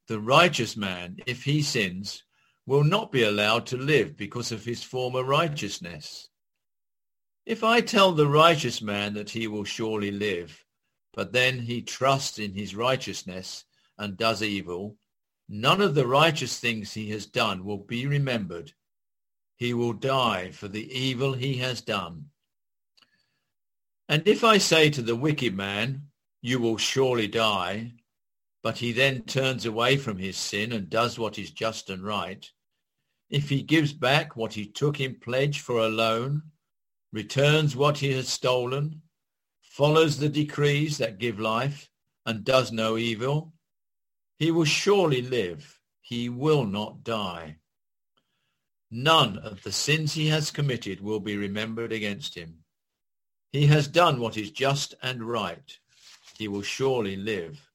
The righteous man, if he sins, will not be allowed to live because of his former righteousness. If I tell the righteous man that he will surely live, but then he trusts in his righteousness and does evil, none of the righteous things he has done will be remembered. He will die for the evil he has done. And if I say to the wicked man, you will surely die, but he then turns away from his sin and does what is just and right, if he gives back what he took in pledge for a loan, returns what he has stolen, follows the decrees that give life, and does no evil, he will surely live. He will not die. None of the sins he has committed will be remembered against him. He has done what is just and right. He will surely live.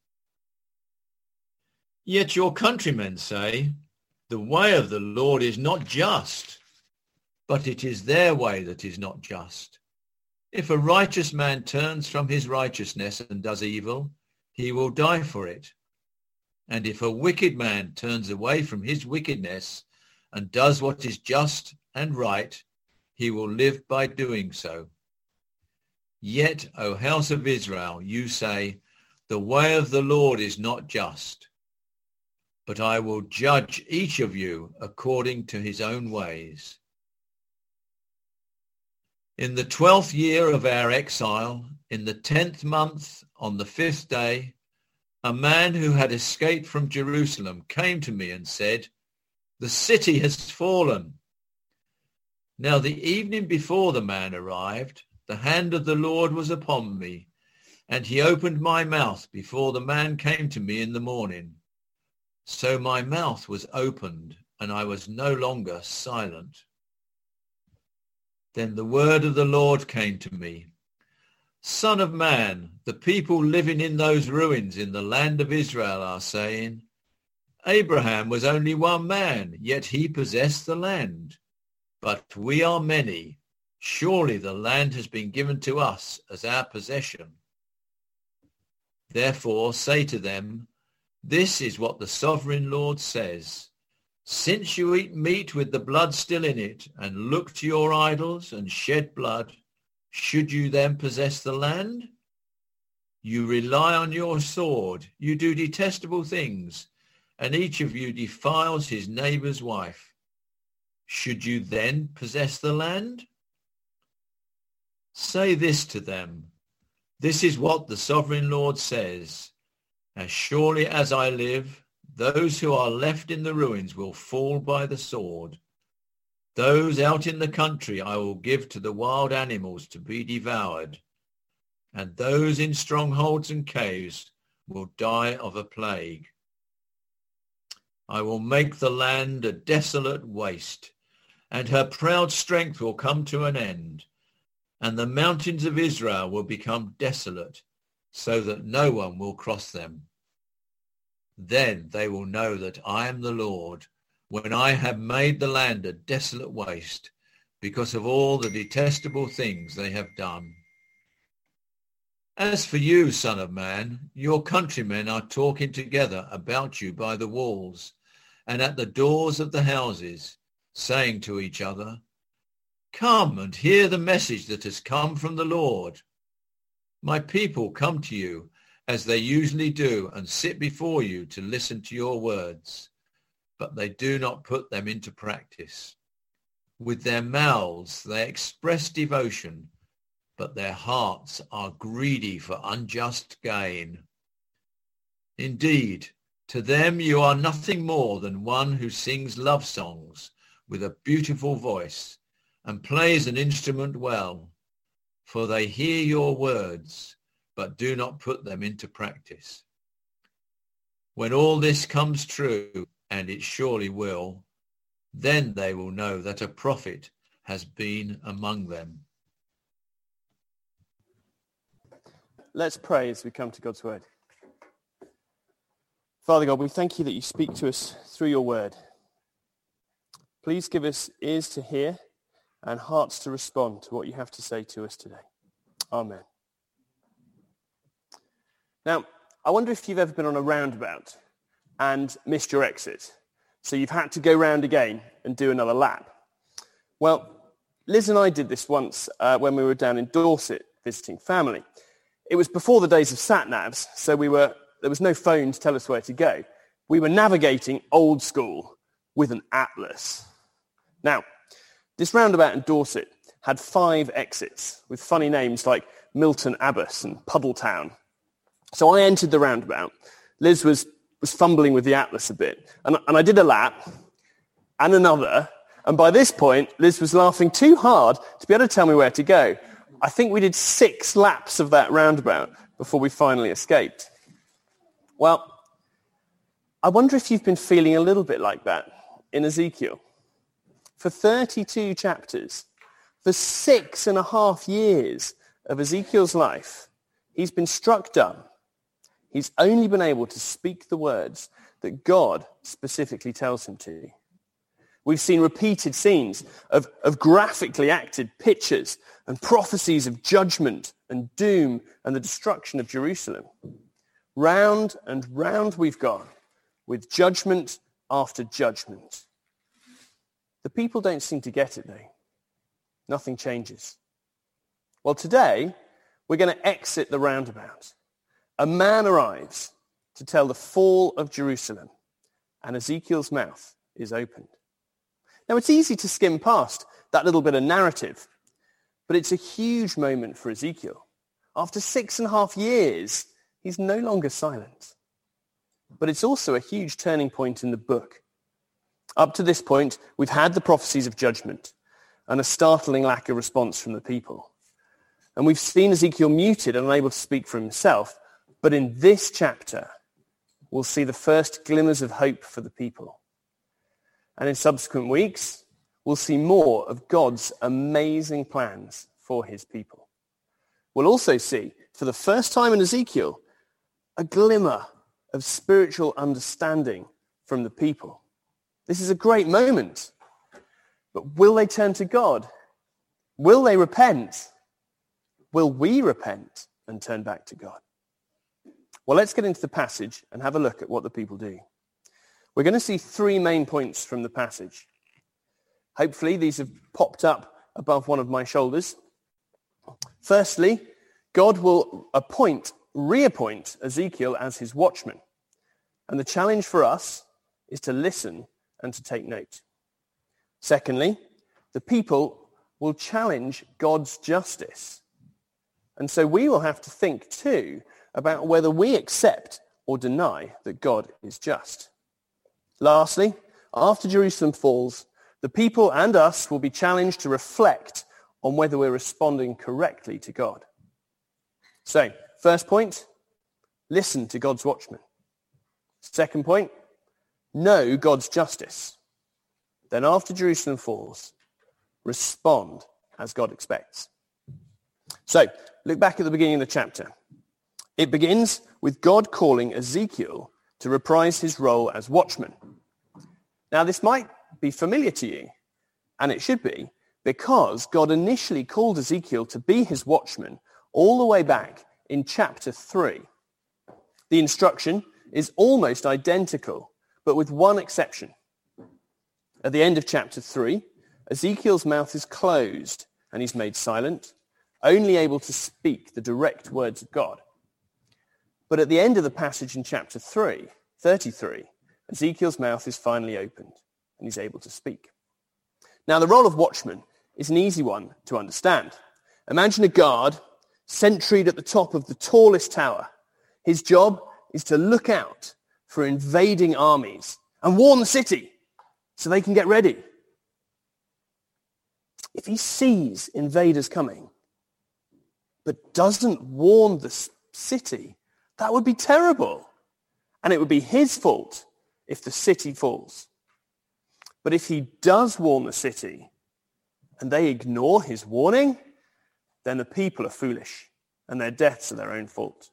Yet your countrymen say, the way of the Lord is not just, but it is their way that is not just. If a righteous man turns from his righteousness and does evil, he will die for it. And if a wicked man turns away from his wickedness and does what is just and right, he will live by doing so. Yet, O house of Israel, you say, the way of the Lord is not just. But I will judge each of you according to his own ways. In the 12th year of our exile, in the 10th month, on the 5th day, a man who had escaped from Jerusalem came to me and said, the city has fallen. Now the evening before the man arrived, the hand of the Lord was upon me, and he opened my mouth before the man came to me in the morning. So my mouth was opened, and I was no longer silent. Then the word of the Lord came to me. Son of man, the people living in those ruins in the land of Israel are saying, Abraham was only one man, yet he possessed the land. But we are many. Surely the land has been given to us as our possession. Therefore say to them, this is what the sovereign Lord says. Since you eat meat with the blood still in it, and look to your idols and shed blood, should you then possess the land? You rely on your sword, you do detestable things, and each of you defiles his neighbor's wife. Should you then possess the land? Say this to them, this is what the sovereign Lord says. As surely as I live, those who are left in the ruins will fall by the sword. Those out in the country I will give to the wild animals to be devoured, and those in strongholds and caves will die of a plague. I will make the land a desolate waste, and her proud strength will come to an end, and the mountains of Israel will become desolate, so that no one will cross them. Then they will know that I am the Lord, when I have made the land a desolate waste, because of all the detestable things they have done. As for you, son of man, your countrymen are talking together about you by the walls and at the doors of the houses, saying to each other, come and hear the message that has come from the Lord. My people come to you as they usually do and sit before you to listen to your words, but they do not put them into practice. With their mouths they express devotion, but their hearts are greedy for unjust gain. Indeed, to them you are nothing more than one who sings love songs with a beautiful voice and plays an instrument well, for they hear your words, but do not put them into practice. When all this comes true, and it surely will, then they will know that a prophet has been among them. Let's pray as we come to God's word. Father God, we thank you that you speak to us through your word. Please give us ears to hear and hearts to respond to what you have to say to us today. Amen. Now, I wonder if you've ever been on a roundabout and missed your exit. So you've had to go round again and do another lap. Well, Liz and I did this once when we were down in Dorset visiting family. It was before the days of sat-navs, so there was no phone to tell us where to go. We were navigating old school with an atlas. Now, this roundabout in Dorset had 5 exits with funny names like Milton Abbas and Puddletown. So I entered the roundabout. Liz was fumbling with the atlas a bit. And I did a lap and another. And by this point, Liz was laughing too hard to be able to tell me where to go. I think we did 6 laps of that roundabout before we finally escaped. Well, I wonder if you've been feeling a little bit like that in Ezekiel. For 32 chapters, for 6.5 years of Ezekiel's life, he's been struck dumb. He's only been able to speak the words that God specifically tells him to. We've seen repeated scenes of graphically acted pictures and prophecies of judgment and doom and the destruction of Jerusalem. Round and round we've gone, with judgment after judgment. The people don't seem to get it, though. Nothing changes. Well, today, we're going to exit the roundabout. A man arrives to tell the fall of Jerusalem, and Ezekiel's mouth is opened. Now, it's easy to skim past that little bit of narrative, but it's a huge moment for Ezekiel. After 6.5 years, he's no longer silent. But it's also a huge turning point in the book. Up to this point, we've had the prophecies of judgment and a startling lack of response from the people. And we've seen Ezekiel muted and unable to speak for himself. But in this chapter, we'll see the first glimmers of hope for the people. And in subsequent weeks, we'll see more of God's amazing plans for his people. We'll also see, for the first time in Ezekiel, a glimmer of spiritual understanding from the people. This is a great moment. But will they turn to God? Will they repent? Will we repent and turn back to God? Well, let's get into the passage and have a look at what the people do. We're going to see 3 main points from the passage. Hopefully, these have popped up above one of my shoulders. Firstly, God will reappoint Ezekiel as his watchman. And the challenge for us is to listen and to take note. Secondly, the people will challenge God's justice. And so we will have to think too about whether we accept or deny that God is just. Lastly, after Jerusalem falls, the people and us will be challenged to reflect on whether we're responding correctly to God. So, first point, listen to God's watchmen. Second point, know God's justice. Then after Jerusalem falls, respond as God expects. So, look back at the beginning of the chapter. It begins with God calling Ezekiel to reprise his role as watchman. Now, this might be familiar to you, and it should be, because God initially called Ezekiel to be his watchman all the way back in chapter 3. The instruction is almost identical, but with one exception. At the end of chapter 3, Ezekiel's mouth is closed and he's made silent, only able to speak the direct words of God. But at the end of the passage in chapter 33, Ezekiel's mouth is finally opened and he's able to speak. Now, the role of watchman is an easy one to understand. Imagine a guard sentried at the top of the tallest tower. His job is to look out for invading armies and warn the city so they can get ready. If he sees invaders coming but doesn't warn the city, that would be terrible. And it would be his fault if the city falls. But if he does warn the city and they ignore his warning, then the people are foolish and their deaths are their own fault.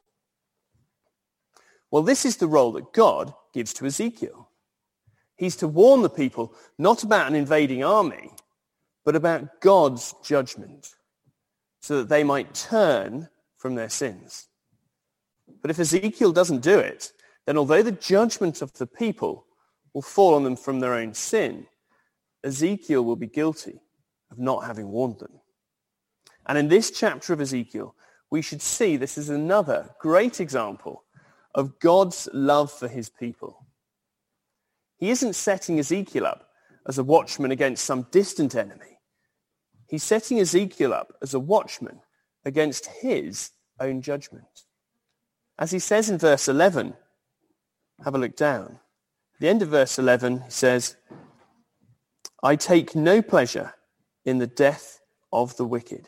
Well, this is the role that God gives to Ezekiel. He's to warn the people not about an invading army, but about God's judgment, so that they might turn from their sins. But if Ezekiel doesn't do it, then although the judgment of the people will fall on them from their own sin, Ezekiel will be guilty of not having warned them. And in this chapter of Ezekiel, we should see this is another great example of God's love for his people. He isn't setting Ezekiel up as a watchman against some distant enemy. He's setting Ezekiel up as a watchman against his own judgment. As he says in verse 11, have a look down. At the end of verse 11, he says, I take no pleasure in the death of the wicked.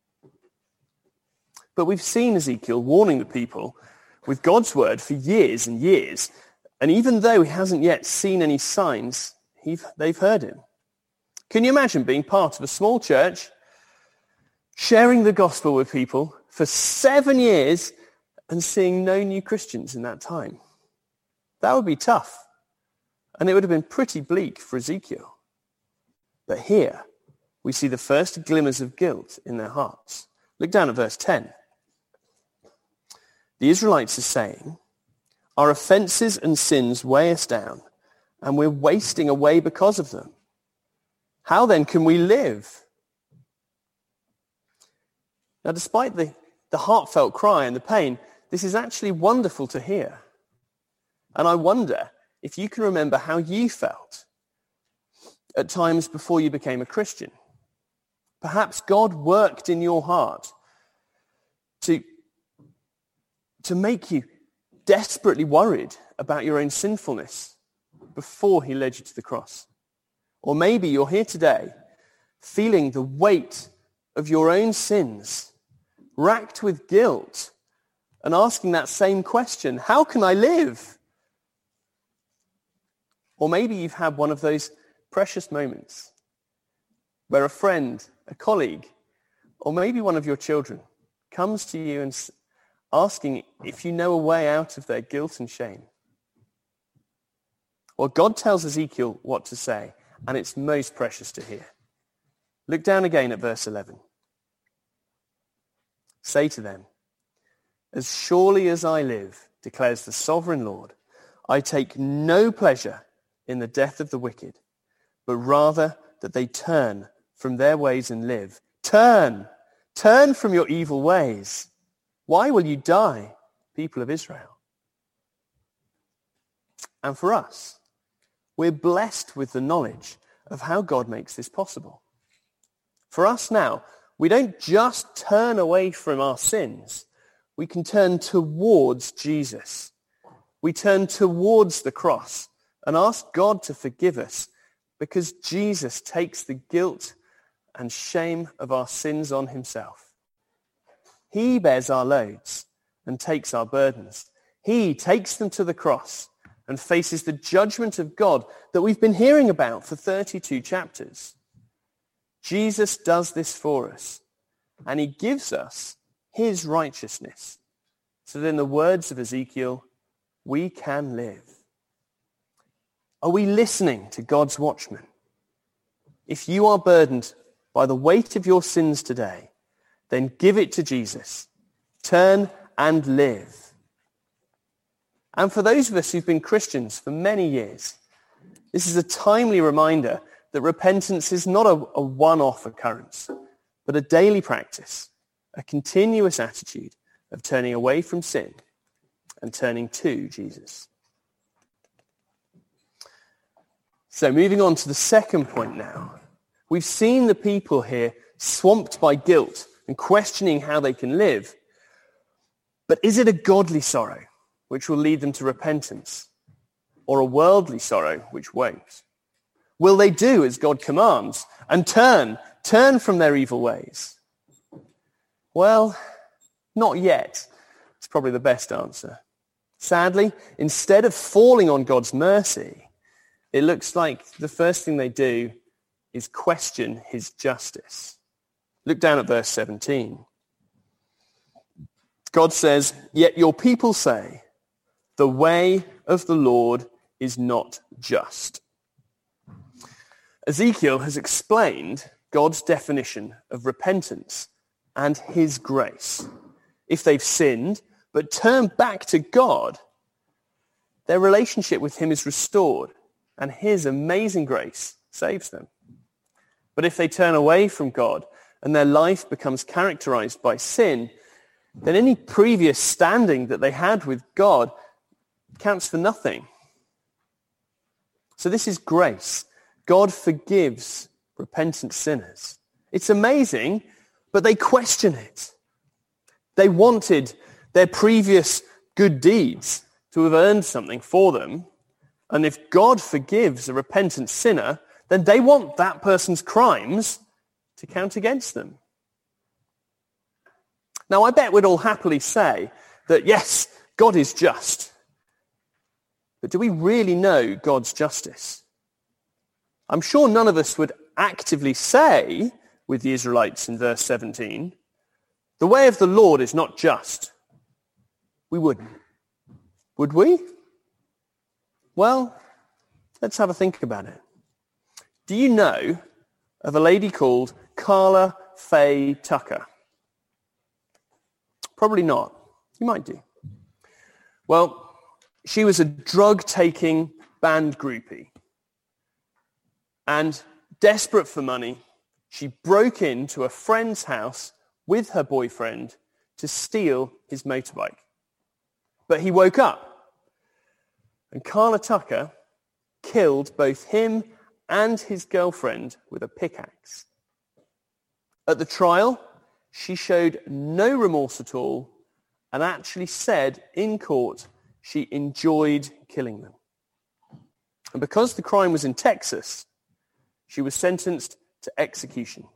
But we've seen Ezekiel warning the people with God's word for years and years. And even though he hasn't yet seen any signs, they've heard him. Can you imagine being part of a small church, sharing the gospel with people for 7 years and seeing no new Christians in that time? That would be tough. And it would have been pretty bleak for Ezekiel. But here we see the first glimmers of guilt in their hearts. Look down at verse 10. The Israelites are saying, our offenses and sins weigh us down, and we're wasting away because of them. How then can we live? Now, despite the heartfelt cry and the pain, this is actually wonderful to hear. And I wonder if you can remember how you felt at times before you became a Christian. Perhaps God worked in your heart to make you desperately worried about your own sinfulness before he led you to the cross. Or maybe you're here today feeling the weight of your own sins, racked with guilt, and asking that same question, how can I live? Or maybe you've had one of those precious moments where a friend, a colleague, or maybe one of your children comes to you and asking if you know a way out of their guilt and shame. Well, God tells Ezekiel what to say, and it's most precious to hear. Look down again at verse 11. Say to them, as surely as I live, declares the sovereign Lord, I take no pleasure in the death of the wicked, but rather that they turn from their ways and live. Turn from your evil ways. Why will you die, people of Israel? And for us, we're blessed with the knowledge of how God makes this possible. For us now, we don't just turn away from our sins. We can turn towards Jesus. We turn towards the cross and ask God to forgive us because Jesus takes the guilt and shame of our sins on himself. He bears our loads and takes our burdens. He takes them to the cross and faces the judgment of God that we've been hearing about for 32 chapters. Jesus does this for us, and he gives us his righteousness, so that in the words of Ezekiel, we can live. Are we listening to God's watchman? If you are burdened by the weight of your sins today, then give it to Jesus. Turn and live. And for those of us who've been Christians for many years, this is a timely reminder that repentance is not a one-off occurrence, but a daily practice, a continuous attitude of turning away from sin and turning to Jesus. So moving on to the second point now. We've seen the people here swamped by guilt and questioning how they can live. But is it a godly sorrow which will lead them to repentance, or a worldly sorrow which won't? Will they do as God commands and turn from their evil ways? Well, not yet. It's probably the best answer. Sadly, instead of falling on God's mercy, it looks like the first thing they do is question his justice. Look down at verse 17. God says, yet your people say, the way of the Lord is not just. Ezekiel has explained God's definition of repentance and his grace. If they've sinned but turn back to God, their relationship with him is restored, and his amazing grace saves them. But if they turn away from God and their life becomes characterized by sin, then any previous standing that they had with God counts for nothing. So this is grace. God forgives repentant sinners. It's amazing, but they question it. They wanted their previous good deeds to have earned something for them. And if God forgives a repentant sinner, then they want that person's crimes to count against them. Now, I bet we'd all happily say that, yes, God is just. But do we really know God's justice? I'm sure none of us would actively say, with the Israelites in verse 17, the way of the Lord is not just. We wouldn't. Would we? Well, let's have a think about it. Do you know of a lady called Carla Faye Tucker? Probably not. You might do. Well, she was a drug-taking band groupie. And desperate for money, she broke into a friend's house with her boyfriend to steal his motorbike. But he woke up, and Carla Tucker killed both him and his girlfriend with a pickaxe. At the trial, she showed no remorse at all and actually said in court she enjoyed killing them. And because the crime was in Texas, she was sentenced to execution.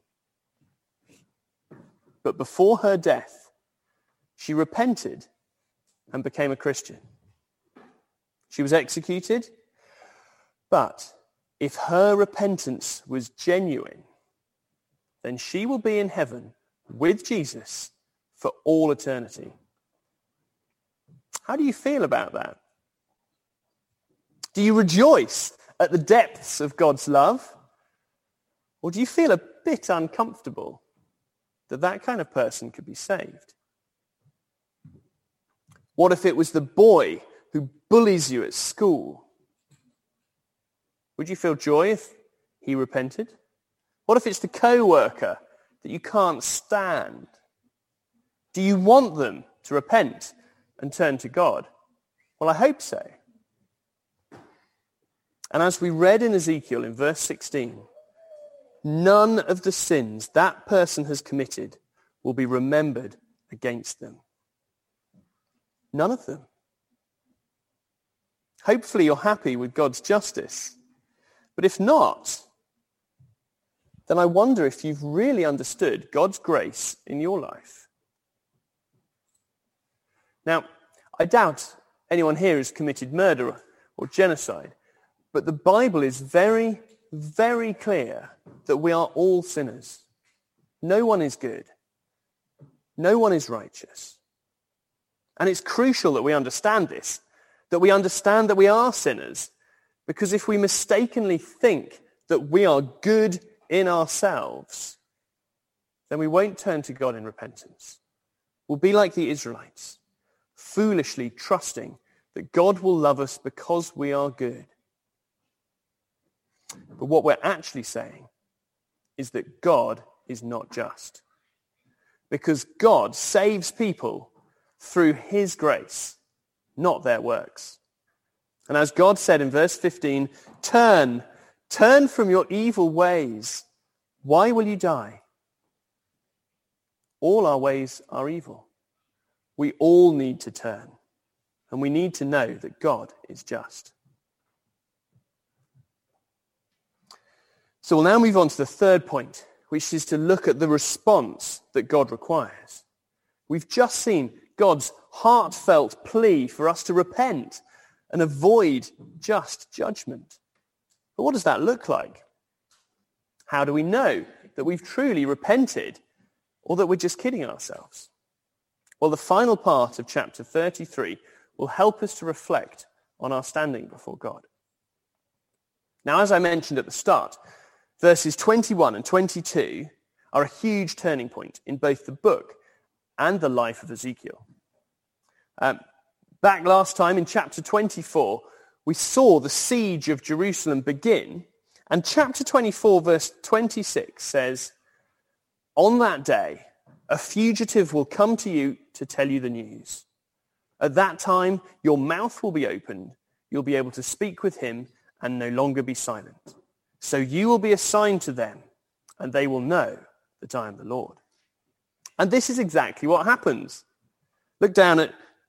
But before her death, she repented and became a Christian. She was executed, but if her repentance was genuine, then she will be in heaven with Jesus for all eternity. How do you feel about that? Do you rejoice at the depths of God's love? Or do you feel a bit uncomfortable that that kind of person could be saved? What if it was the boy who bullies you at school? Would you feel joy if he repented? What if it's the co-worker that you can't stand? Do you want them to repent and turn to God? Well, I hope so. And as we read in Ezekiel in verse 16, none of the sins that person has committed will be remembered against them. None of them. Hopefully you're happy with God's justice. But if not, then I wonder if you've really understood God's grace in your life. Now, I doubt anyone here has committed murder or genocide, but the Bible is very, very clear that we are all sinners. No one is good. No one is righteous. And it's crucial that we understand this, that we understand that we are sinners, because if we mistakenly think that we are good in ourselves, then we won't turn to God in repentance. We'll be like the Israelites, foolishly trusting that God will love us because we are good. But what we're actually saying is that God is not just. Because God saves people through his grace, not their works. And as God said in verse 15, turn from your evil ways. Why will you die? All our ways are evil. We all need to turn. And we need to know that God is just. So we'll now move on to the third point, which is to look at the response that God requires. We've just seen God's heartfelt plea for us to repent and avoid just judgment. But what does that look like? How do we know that we've truly repented or that we're just kidding ourselves? Well, the final part of chapter 33 will help us to reflect on our standing before God. Now, as I mentioned at the start, verses 21 and 22 are a huge turning point in both the book and the life of Ezekiel. Back last time in chapter 24, we saw the siege of Jerusalem begin, and chapter 24 verse 26 says, "On that day, a fugitive will come to you to tell you the news. At that time, your mouth will be opened. You'll be able to speak with him and no longer be silent. So you will be a sign to them, and they will know that I am the Lord." And this is exactly what happens. Look down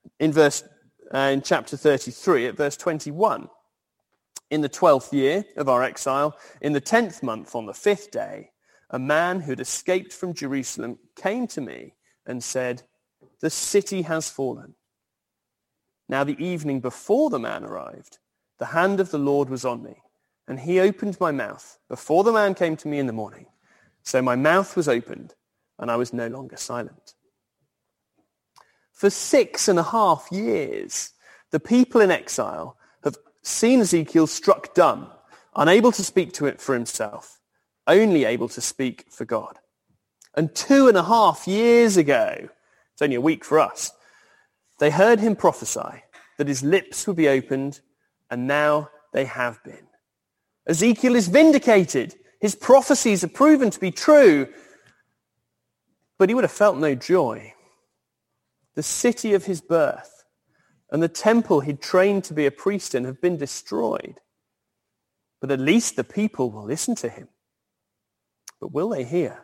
in chapter 33 at verse 21. "In the 12th year of our exile, in the 10th month on the 5th day, a man who had escaped from Jerusalem came to me and said, 'The city has fallen.' Now the evening before the man arrived, the hand of the Lord was on me, and he opened my mouth before the man came to me in the morning. So my mouth was opened, and I was no longer silent." For 6.5 years, the people in exile have seen Ezekiel struck dumb, unable to speak to it for himself, only able to speak for God. And 2.5 years ago, it's only a week for us, they heard him prophesy that his lips would be opened, and now they have been. Ezekiel is vindicated. His prophecies are proven to be true, but he would have felt no joy. The city of his birth and the temple he'd trained to be a priest in have been destroyed. But at least the people will listen to him. But will they hear?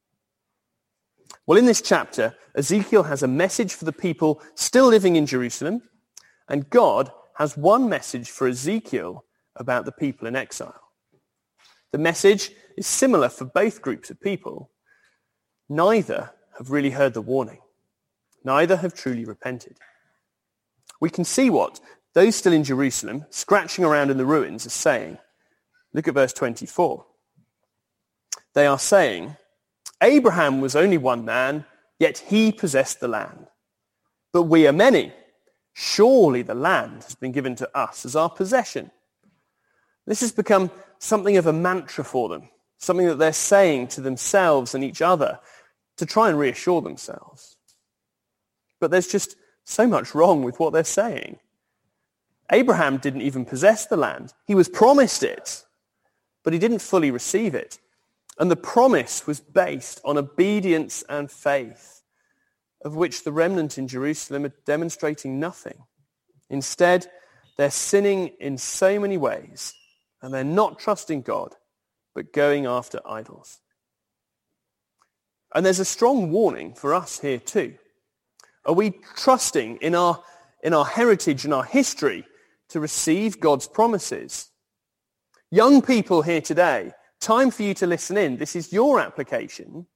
Well, in this chapter, Ezekiel has a message for the people still living in Jerusalem, and God has one message for Ezekiel about the people in exile. The message is similar for both groups of people. Neither have really heard the warning. Neither have truly repented. We can see what those still in Jerusalem, scratching around in the ruins, are saying. Look at verse 24. They are saying, "Abraham was only one man, yet he possessed the land. But we are many. Surely the land has been given to us as our possession." This has become something of a mantra for them, something that they're saying to themselves and each other to try and reassure themselves. But there's just so much wrong with what they're saying. Abraham didn't even possess the land. He was promised it, but he didn't fully receive it. And the promise was based on obedience and faith, of which the remnant in Jerusalem are demonstrating nothing. Instead, they're sinning in so many ways, and they're not trusting God, but going after idols. And there's a strong warning for us here too. Are we trusting in our heritage and our history to receive God's promises? Young people here today, time for you to listen in. This is your application.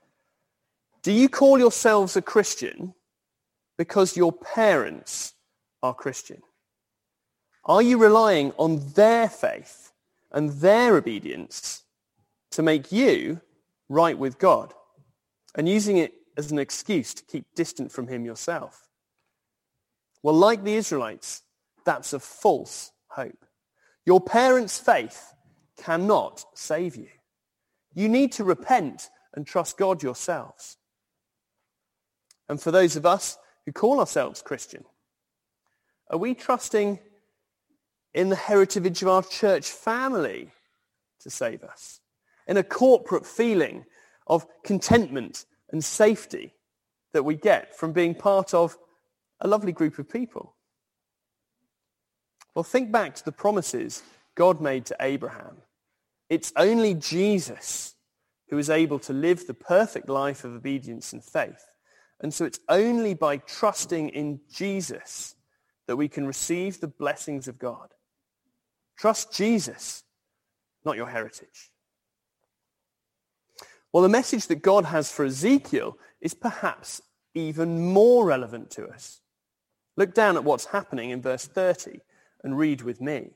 Do you call yourselves a Christian because your parents are Christian? Are you relying on their faith and their obedience to make you right with God and using it as an excuse to keep distant from him yourself? Well, like the Israelites, that's a false hope. Your parents' faith cannot save you. You need to repent and trust God yourselves. And for those of us who call ourselves Christian, are we trusting in the heritage of our church family to save us? In a corporate feeling of contentment and safety that we get from being part of a lovely group of people? Well, think back to the promises God made to Abraham. It's only Jesus who is able to live the perfect life of obedience and faith. And so it's only by trusting in Jesus that we can receive the blessings of God. Trust Jesus, not your heritage. Well, the message that God has for Ezekiel is perhaps even more relevant to us. Look down at what's happening in verse 30 and read with me.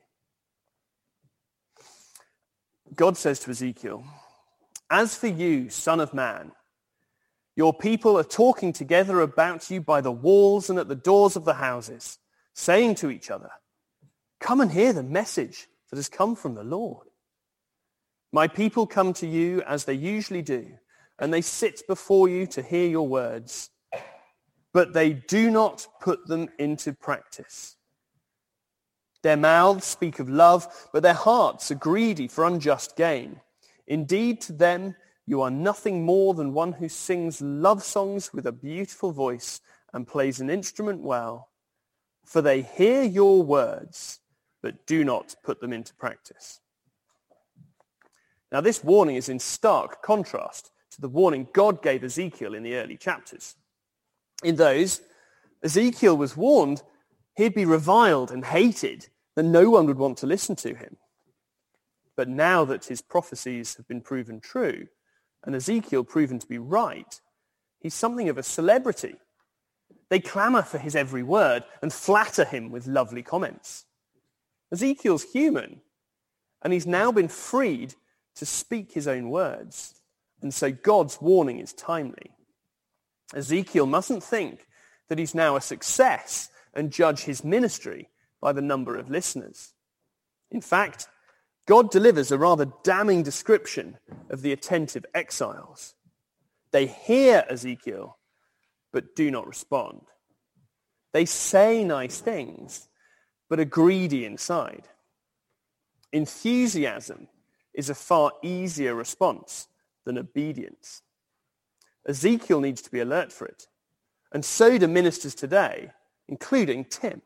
God says to Ezekiel, "As for you, son of man, your people are talking together about you by the walls and at the doors of the houses, saying to each other, 'Come and hear the message that has come from the Lord.' My people come to you as they usually do, and they sit before you to hear your words. but they do not put them into practice. Their mouths speak of love, but their hearts are greedy for unjust gain. Indeed, to them you are nothing more than one who sings love songs with a beautiful voice and plays an instrument well. For they hear your words, but do not put them into practice. Now, this warning is in stark contrast to the warning God gave Ezekiel in the early chapters. In those, Ezekiel was warned he'd be reviled and hated, that no one would want to listen to him. But now that his prophecies have been proven true, and Ezekiel proven to be right, he's something of a celebrity. They clamour for his every word and flatter him with lovely comments. Ezekiel's human, and he's now been freed to speak his own words. And so God's warning is timely. Ezekiel mustn't think that he's now a success and judge his ministry by the number of listeners. In fact, God delivers a rather damning description of the attentive exiles. They hear Ezekiel, but do not respond. They say nice things, but are greedy inside. Enthusiasm is a far easier response than obedience. Ezekiel needs to be alert for it, and so do ministers today, including Tim.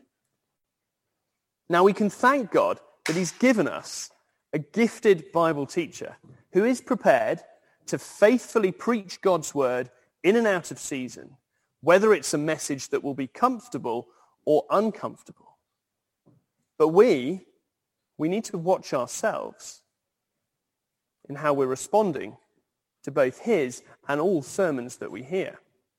Now, we can thank God that he's given us a gifted Bible teacher who is prepared to faithfully preach God's word in and out of season, whether it's a message that will be comfortable or uncomfortable. But we need to watch ourselves in how we're responding to both his and all sermons that we hear.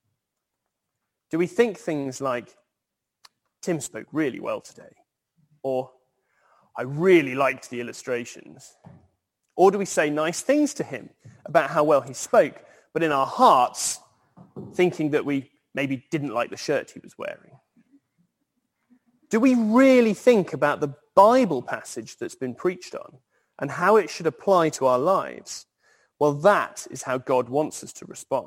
Do we think things like, Tim spoke really well today? Or, I really liked the illustrations? Or do we say nice things to him about how well he spoke, but in our hearts thinking that we maybe didn't like the shirt he was wearing? Do we really think about the Bible passage that's been preached on and how it should apply to our lives? Well, that is how God wants us to respond.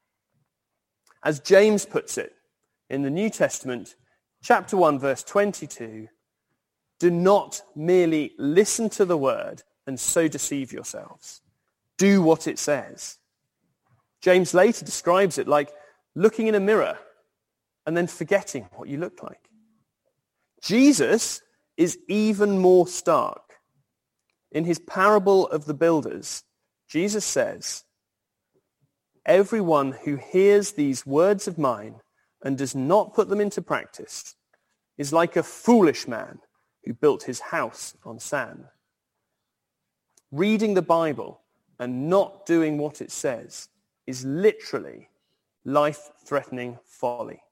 As James puts it in the New Testament, chapter 1, verse 22, do not merely listen to the word and so deceive yourselves. Do what it says. James later describes it like looking in a mirror and then forgetting what you look like. Jesus is even more stark. In his parable of the builders, Jesus says, everyone who hears these words of mine and does not put them into practice is like a foolish man who built his house on sand. Reading the Bible and not doing what it says is literally life-threatening folly.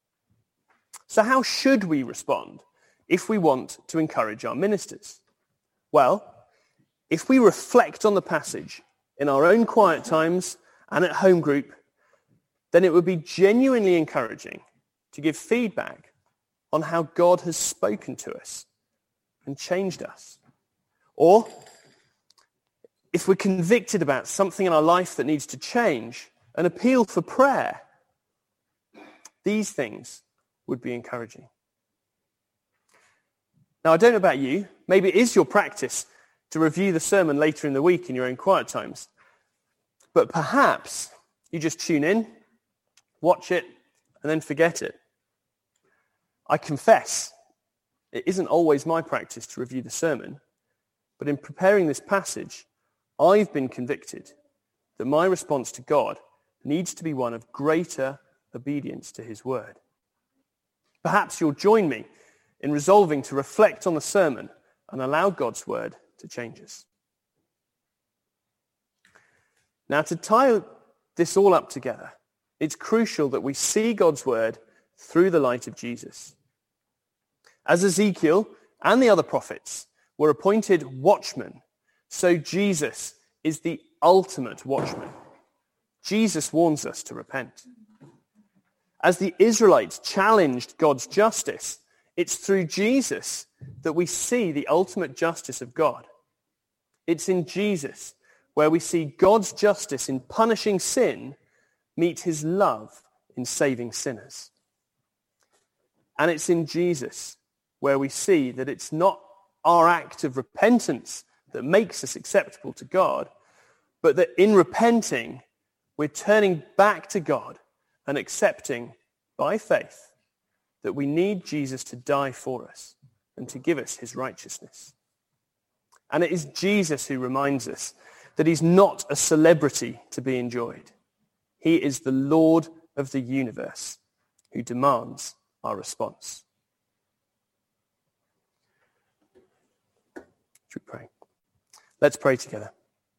So how should we respond if we want to encourage our ministers? Well, if we reflect on the passage in our own quiet times and at home group, then it would be genuinely encouraging to give feedback on how God has spoken to us and changed us. Or if we're convicted about something in our life that needs to change, an appeal for prayer, these things would be encouraging. Now, I don't know about you. Maybe it is your practice to review the sermon later in the week in your own quiet times. But perhaps you just tune in, watch it, and then forget it. I confess, it isn't always my practice to review the sermon, but in preparing this passage, I've been convicted that my response to God needs to be one of greater obedience to his word. Perhaps you'll join me in resolving to reflect on the sermon and allow God's word to change us. Now, to tie this all up together, it's crucial that we see God's word through the light of Jesus. As Ezekiel and the other prophets were appointed watchmen, so Jesus is the ultimate watchman. Jesus warns us to repent. As the Israelites challenged God's justice, it's through Jesus that we see the ultimate justice of God. It's in Jesus where we see God's justice in punishing sin meet his love in saving sinners. And it's in Jesus where we see that it's not our act of repentance that makes us acceptable to God, but that in repenting, we're turning back to God and accepting by faith that we need Jesus to die for us and to give us his righteousness. And it is Jesus who reminds us that he's not a celebrity to be enjoyed. He is the Lord of the universe who demands our response. Should we pray? Let's pray together.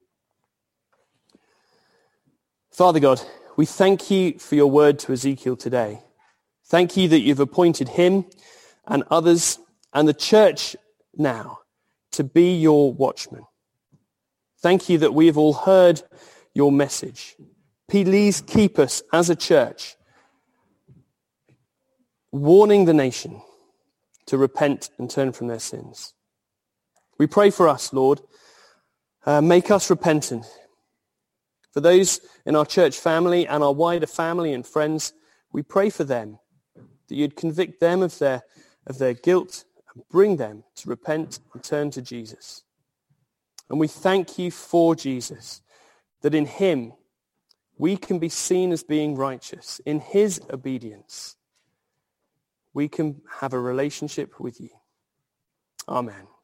Father God, we thank you for your word to Ezekiel today. Thank you that you've appointed him and others and the church now to be your watchmen. Thank you that we have all heard your message. Please keep us as a church warning the nation to repent and turn from their sins. We pray for us, Lord. Make us repentant. For those in our church family and our wider family and friends, we pray for them, that you'd convict them of their guilt and bring them to repent and turn to Jesus. And we thank you for Jesus, that in him we can be seen as being righteous. In his obedience, we can have a relationship with you. Amen.